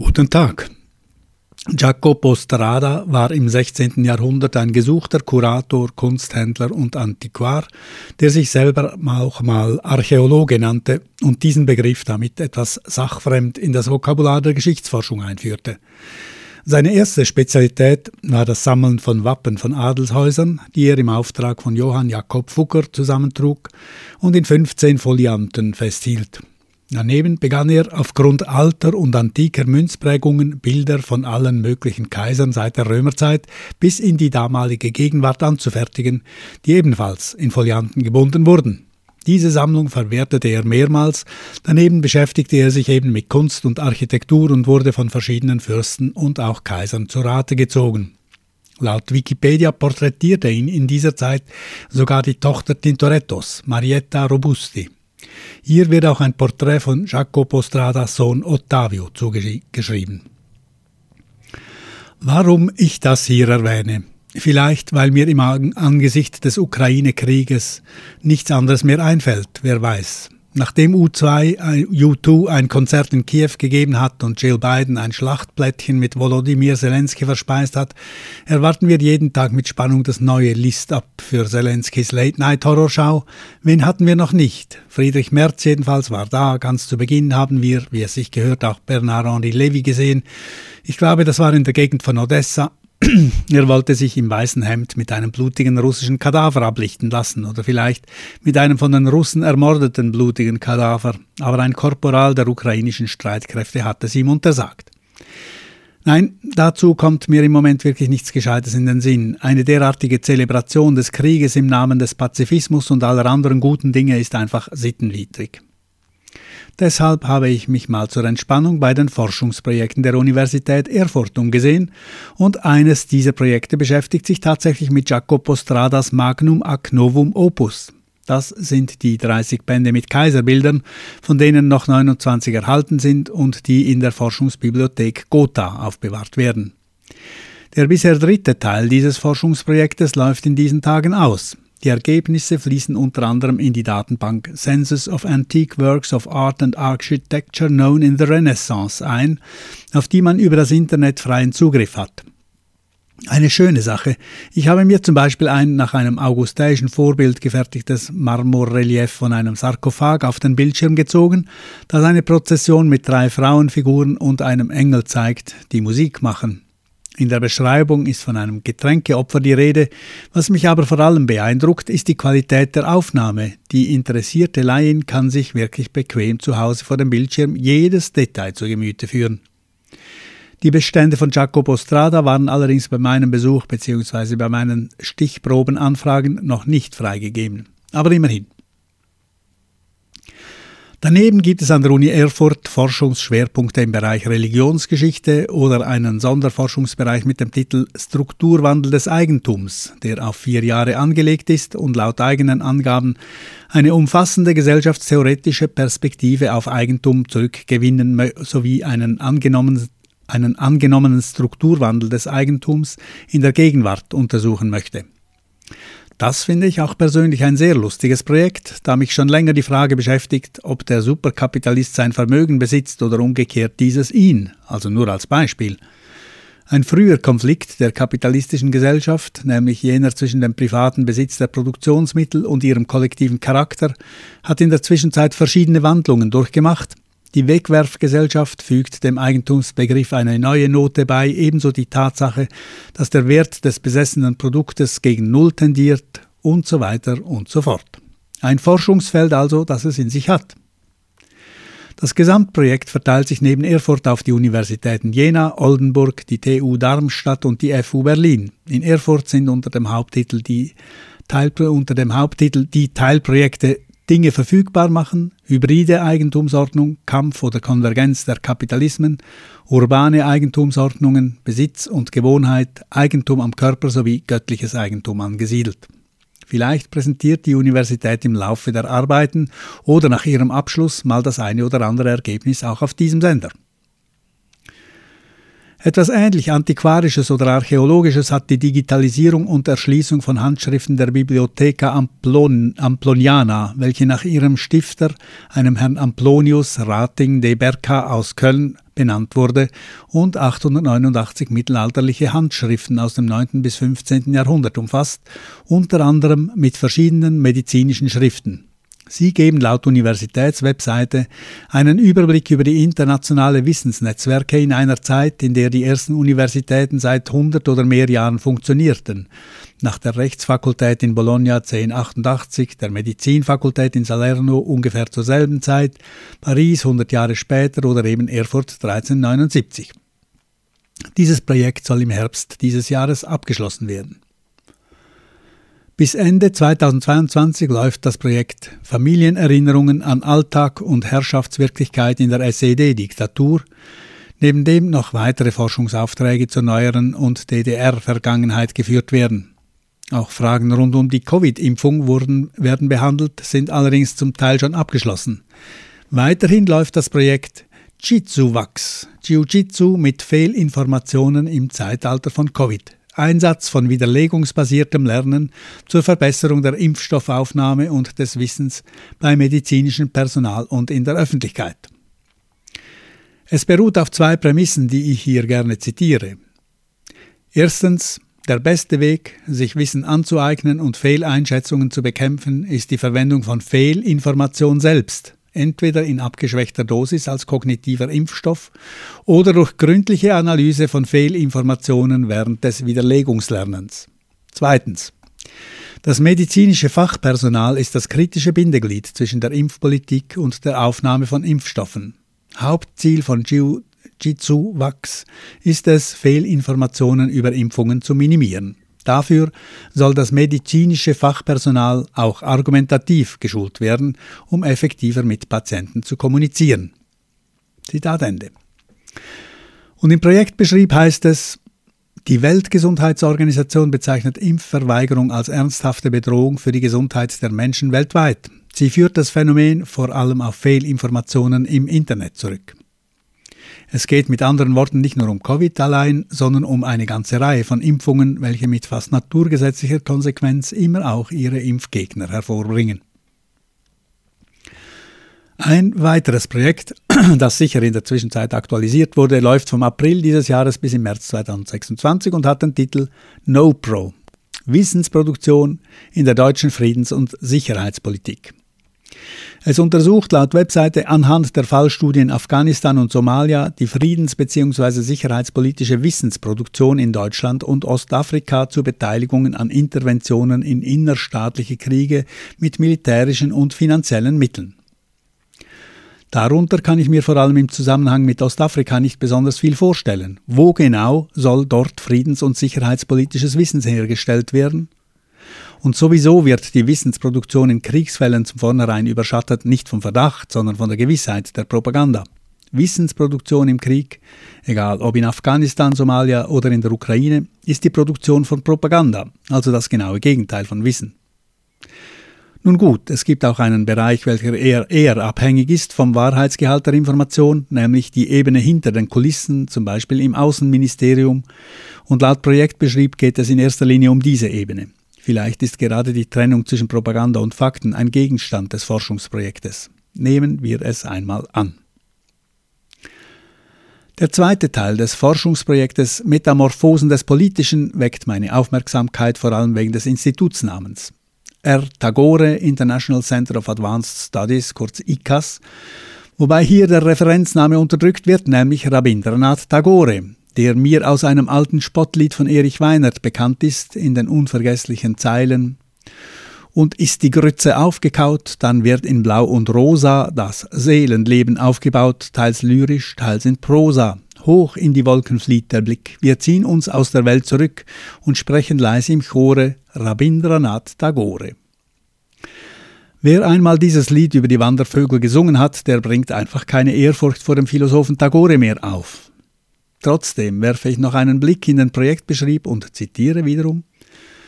Guten Tag. Jacopo Strada war im 16. Jahrhundert ein gesuchter Kurator, Kunsthändler und Antiquar, der sich selber auch mal Archäologe nannte und diesen Begriff damit etwas sachfremd in das Vokabular der Geschichtsforschung einführte. Seine erste Spezialität war das Sammeln von Wappen von Adelshäusern, die er im Auftrag von Johann Jakob Fugger zusammentrug und in 15 Folianten festhielt. Daneben begann er aufgrund alter und antiker Münzprägungen Bilder von allen möglichen Kaisern seit der Römerzeit bis in die damalige Gegenwart anzufertigen, die ebenfalls in Folianten gebunden wurden. Diese Sammlung verwertete er mehrmals, daneben beschäftigte er sich eben mit Kunst und Architektur und wurde von verschiedenen Fürsten und auch Kaisern zu Rate gezogen. Laut Wikipedia porträtierte ihn in dieser Zeit sogar die Tochter Tintorettos, Marietta Robusti. Hier wird auch ein Porträt von Jacopo Stradas Sohn Ottavio zugeschrieben. Warum ich das hier erwähne? Vielleicht, weil mir im Angesicht des Ukraine-Krieges nichts anderes mehr einfällt, wer weiß. Nachdem U2 ein Konzert in Kiew gegeben hat und Jill Biden ein Schlachtplättchen mit Volodymyr Zelensky verspeist hat, erwarten wir jeden Tag mit Spannung das neue List-Up für Zelenskys Late-Night-Horrorschau. Wen hatten wir noch nicht? Friedrich Merz jedenfalls war da. Ganz zu Beginn haben wir, wie es sich gehört, auch Bernard-Henri Lévy gesehen. Ich glaube, das war in der Gegend von Odessa. Er wollte sich im weißen Hemd mit einem blutigen russischen Kadaver ablichten lassen oder vielleicht mit einem von den Russen ermordeten blutigen Kadaver, aber ein Korporal der ukrainischen Streitkräfte hatte es ihm untersagt. Nein, dazu kommt mir im Moment wirklich nichts Gescheites in den Sinn. Eine derartige Zelebration des Krieges im Namen des Pazifismus und aller anderen guten Dinge ist einfach sittenwidrig. Deshalb habe ich mich mal zur Entspannung bei den Forschungsprojekten der Universität Erfurt umgesehen und eines dieser Projekte beschäftigt sich tatsächlich mit Jacopo Stradas Magnum ac Novum Opus. Das sind die 30 Bände mit Kaiserbildern, von denen noch 29 erhalten sind und die in der Forschungsbibliothek Gotha aufbewahrt werden. Der bisher dritte Teil dieses Forschungsprojektes läuft in diesen Tagen aus. Die Ergebnisse fließen unter anderem in die Datenbank Census of Antique Works of Art and Architecture Known in the Renaissance ein, auf die man über das Internet freien Zugriff hat. Eine schöne Sache. Ich habe mir zum Beispiel ein nach einem augusteischen Vorbild gefertigtes Marmorrelief von einem Sarkophag auf den Bildschirm gezogen, das eine Prozession mit 3 Frauenfiguren und einem Engel zeigt, die Musik machen. In der Beschreibung ist von einem Getränkeopfer die Rede. Was mich aber vor allem beeindruckt, ist die Qualität der Aufnahme. Die interessierte Laien kann sich wirklich bequem zu Hause vor dem Bildschirm jedes Detail zu Gemüte führen. Die Bestände von Jacopo Strada waren allerdings bei meinem Besuch bzw. bei meinen Stichprobenanfragen noch nicht freigegeben. Aber immerhin. Daneben gibt es an der Uni Erfurt Forschungsschwerpunkte im Bereich Religionsgeschichte oder einen Sonderforschungsbereich mit dem Titel Strukturwandel des Eigentums, der auf 4 Jahre angelegt ist und laut eigenen Angaben eine umfassende gesellschaftstheoretische Perspektive auf Eigentum zurückgewinnen sowie einen angenommenen Strukturwandel des Eigentums in der Gegenwart untersuchen möchte. Das finde ich auch persönlich ein sehr lustiges Projekt, da mich schon länger die Frage beschäftigt, ob der Superkapitalist sein Vermögen besitzt oder umgekehrt dieses ihn, also nur als Beispiel. Ein früher Konflikt der kapitalistischen Gesellschaft, nämlich jener zwischen dem privaten Besitz der Produktionsmittel und ihrem kollektiven Charakter, hat in der Zwischenzeit verschiedene Wandlungen durchgemacht. Die Wegwerfgesellschaft fügt dem Eigentumsbegriff eine neue Note bei, ebenso die Tatsache, dass der Wert des besessenen Produktes gegen Null tendiert und so weiter und so fort. Ein Forschungsfeld also, das es in sich hat. Das Gesamtprojekt verteilt sich neben Erfurt auf die Universitäten Jena, Oldenburg, die TU Darmstadt und die FU Berlin. In Erfurt sind unter dem Haupttitel die Teilprojekte Dinge verfügbar machen, hybride Eigentumsordnung, Kampf oder Konvergenz der Kapitalismen, urbane Eigentumsordnungen, Besitz und Gewohnheit, Eigentum am Körper sowie göttliches Eigentum angesiedelt. Vielleicht präsentiert die Universität im Laufe der Arbeiten oder nach ihrem Abschluss mal das eine oder andere Ergebnis auch auf diesem Sender. Etwas ähnlich Antiquarisches oder Archäologisches hat die Digitalisierung und Erschließung von Handschriften der Bibliotheca Amploniana, welche nach ihrem Stifter, einem Herrn Amplonius Rating de Berca aus Köln, benannt wurde und 889 mittelalterliche Handschriften aus dem 9. bis 15. Jahrhundert umfasst, unter anderem mit verschiedenen medizinischen Schriften. Sie geben laut Universitätswebseite einen Überblick über die internationale Wissensnetzwerke in einer Zeit, in der die ersten Universitäten seit 100 oder mehr Jahren funktionierten. Nach der Rechtsfakultät in Bologna 1088, der Medizinfakultät in Salerno ungefähr zur selben Zeit, Paris 100 Jahre später oder eben Erfurt 1379. Dieses Projekt soll im Herbst dieses Jahres abgeschlossen werden. Bis Ende 2022 läuft das Projekt Familienerinnerungen an Alltag und Herrschaftswirklichkeit in der SED-Diktatur, neben dem noch weitere Forschungsaufträge zur neueren und DDR-Vergangenheit geführt werden. Auch Fragen rund um die Covid-Impfung werden behandelt, sind allerdings zum Teil schon abgeschlossen. Weiterhin läuft das Projekt Jitsu-Wachs, Jiu-Jitsu mit Fehlinformationen im Zeitalter von Covid. Einsatz von widerlegungsbasiertem Lernen zur Verbesserung der Impfstoffaufnahme und des Wissens bei medizinischem Personal und in der Öffentlichkeit. Es beruht auf 2 Prämissen, die ich hier gerne zitiere. Erstens, der beste Weg, sich Wissen anzueignen und Fehleinschätzungen zu bekämpfen, ist die Verwendung von Fehlinformation selbst, entweder in abgeschwächter Dosis als kognitiver Impfstoff oder durch gründliche Analyse von Fehlinformationen während des Widerlegungslernens. Zweitens. Das medizinische Fachpersonal ist das kritische Bindeglied zwischen der Impfpolitik und der Aufnahme von Impfstoffen. Hauptziel von Jiu-Jitsu-Wachs ist es, Fehlinformationen über Impfungen zu minimieren. Dafür soll das medizinische Fachpersonal auch argumentativ geschult werden, um effektiver mit Patienten zu kommunizieren. Zitat Ende. Und im Projektbeschrieb heißt es, die Weltgesundheitsorganisation bezeichnet Impfverweigerung als ernsthafte Bedrohung für die Gesundheit der Menschen weltweit. Sie führt das Phänomen vor allem auf Fehlinformationen im Internet zurück. Es geht mit anderen Worten nicht nur um Covid allein, sondern um eine ganze Reihe von Impfungen, welche mit fast naturgesetzlicher Konsequenz immer auch ihre Impfgegner hervorbringen. Ein weiteres Projekt, das sicher in der Zwischenzeit aktualisiert wurde, läuft vom April dieses Jahres bis im März 2026 und hat den Titel NoPro – Wissensproduktion in der deutschen Friedens- und Sicherheitspolitik. Es untersucht laut Webseite anhand der Fallstudien Afghanistan und Somalia die friedens- bzw. sicherheitspolitische Wissensproduktion in Deutschland und Ostafrika zu Beteiligungen an Interventionen in innerstaatliche Kriege mit militärischen und finanziellen Mitteln. Darunter kann ich mir vor allem im Zusammenhang mit Ostafrika nicht besonders viel vorstellen. Wo genau soll dort friedens- und sicherheitspolitisches Wissen hergestellt werden? Und sowieso wird die Wissensproduktion in Kriegsfällen zum Vornherein überschattet, nicht vom Verdacht, sondern von der Gewissheit der Propaganda. Wissensproduktion im Krieg, egal ob in Afghanistan, Somalia oder in der Ukraine, ist die Produktion von Propaganda, also das genaue Gegenteil von Wissen. Nun gut, es gibt auch einen Bereich, welcher eher abhängig ist vom Wahrheitsgehalt der Information, nämlich die Ebene hinter den Kulissen, zum Beispiel im Außenministerium. Und laut Projektbeschrieb geht es in erster Linie um diese Ebene. Vielleicht ist gerade die Trennung zwischen Propaganda und Fakten ein Gegenstand des Forschungsprojektes. Nehmen wir es einmal an. Der zweite Teil des Forschungsprojektes Metamorphosen des Politischen weckt meine Aufmerksamkeit vor allem wegen des Institutsnamens. R. Tagore International Center of Advanced Studies, kurz ICAS, wobei hier der Referenzname unterdrückt wird, nämlich Rabindranath Tagore, der mir aus einem alten Spottlied von Erich Weinert bekannt ist, in den unvergesslichen Zeilen: Und ist die Grütze aufgekaut, dann wird in Blau und Rosa das Seelenleben aufgebaut, teils lyrisch, teils in Prosa. Hoch in die Wolken flieht der Blick, wir ziehen uns aus der Welt zurück und sprechen leise im Chore Rabindranath Tagore. Wer einmal dieses Lied über die Wandervögel gesungen hat, der bringt einfach keine Ehrfurcht vor dem Philosophen Tagore mehr auf. Trotzdem werfe ich noch einen Blick in den Projektbeschrieb und zitiere wiederum: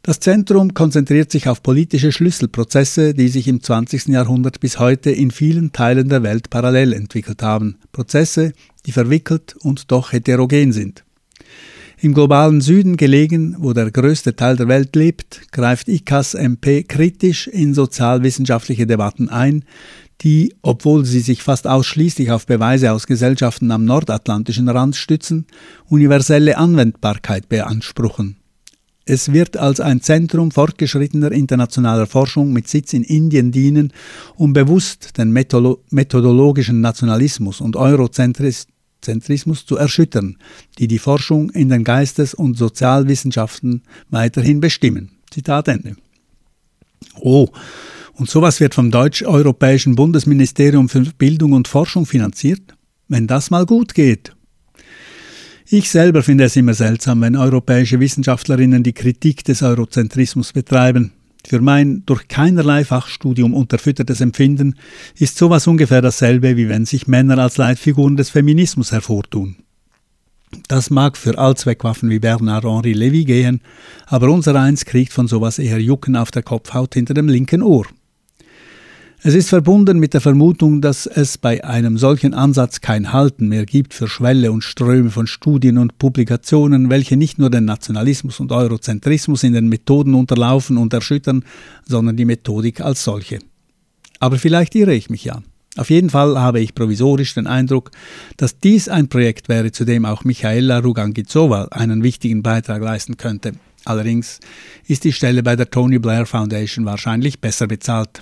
Das Zentrum konzentriert sich auf politische Schlüsselprozesse, die sich im 20. Jahrhundert bis heute in vielen Teilen der Welt parallel entwickelt haben. Prozesse, die verwickelt und doch heterogen sind. Im globalen Süden gelegen, wo der größte Teil der Welt lebt, greift ICAS-MP kritisch in sozialwissenschaftliche Debatten ein, die, obwohl sie sich fast ausschließlich auf Beweise aus Gesellschaften am nordatlantischen Rand stützen, universelle Anwendbarkeit beanspruchen. Es wird als ein Zentrum fortgeschrittener internationaler Forschung mit Sitz in Indien dienen, um bewusst den methodologischen Nationalismus und Eurozentrismus zu erschüttern, die die Forschung in den Geistes- und Sozialwissenschaften weiterhin bestimmen. Zitat Ende. Oh, und sowas wird vom deutsch-europäischen Bundesministerium für Bildung und Forschung finanziert? Wenn das mal gut geht. Ich selber finde es immer seltsam, wenn europäische Wissenschaftlerinnen die Kritik des Eurozentrismus betreiben. Für mein durch keinerlei Fachstudium unterfüttertes Empfinden ist sowas ungefähr dasselbe, wie wenn sich Männer als Leitfiguren des Feminismus hervortun. Das mag für Allzweckwaffen wie Bernard-Henri Lévy gehen, aber unsereins kriegt von sowas eher Jucken auf der Kopfhaut hinter dem linken Ohr. Es ist verbunden mit der Vermutung, dass es bei einem solchen Ansatz kein Halten mehr gibt für Schwälle und Ströme von Studien und Publikationen, welche nicht nur den Nationalismus und Eurozentrismus in den Methoden unterlaufen und erschüttern, sondern die Methodik als solche. Aber vielleicht irre ich mich ja. Auf jeden Fall habe ich provisorisch den Eindruck, dass dies ein Projekt wäre, zu dem auch Michaela Rugangizova einen wichtigen Beitrag leisten könnte. Allerdings ist die Stelle bei der Tony Blair Foundation wahrscheinlich besser bezahlt.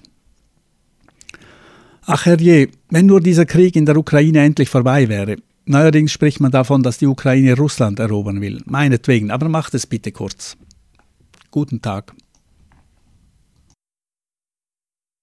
Ach herrje, wenn nur dieser Krieg in der Ukraine endlich vorbei wäre. Neuerdings spricht man davon, dass die Ukraine Russland erobern will. Meinetwegen, aber macht es bitte kurz. Guten Tag.